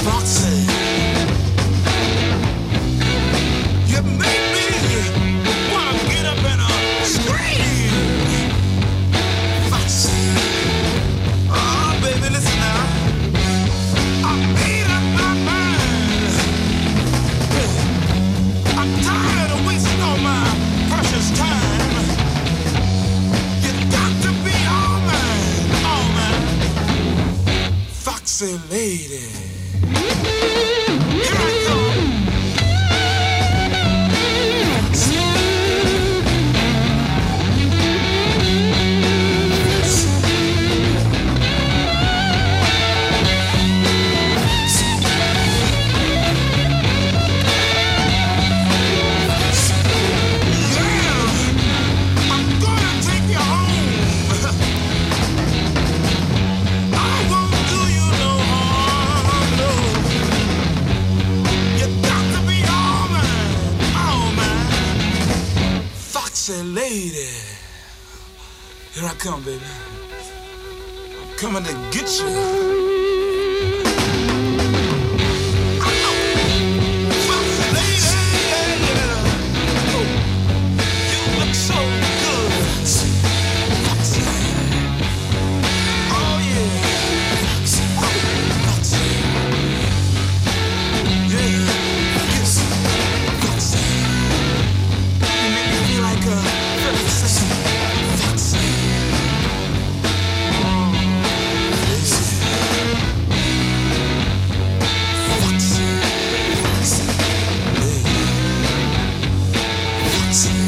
Foxy, you make me wanna get up and scream. Foxy, oh baby, listen now. I made up my mind. I'm tired of wasting all my precious time. You got to be all mine, Foxy lady. Here I come. Say, lady, here I come, baby. I'm coming to get you. Foxy lady, you look so good. Foxy. Oh yeah. Foxy. Yeah. Yes. Foxy. You make me feel like a Foxy. Foxy.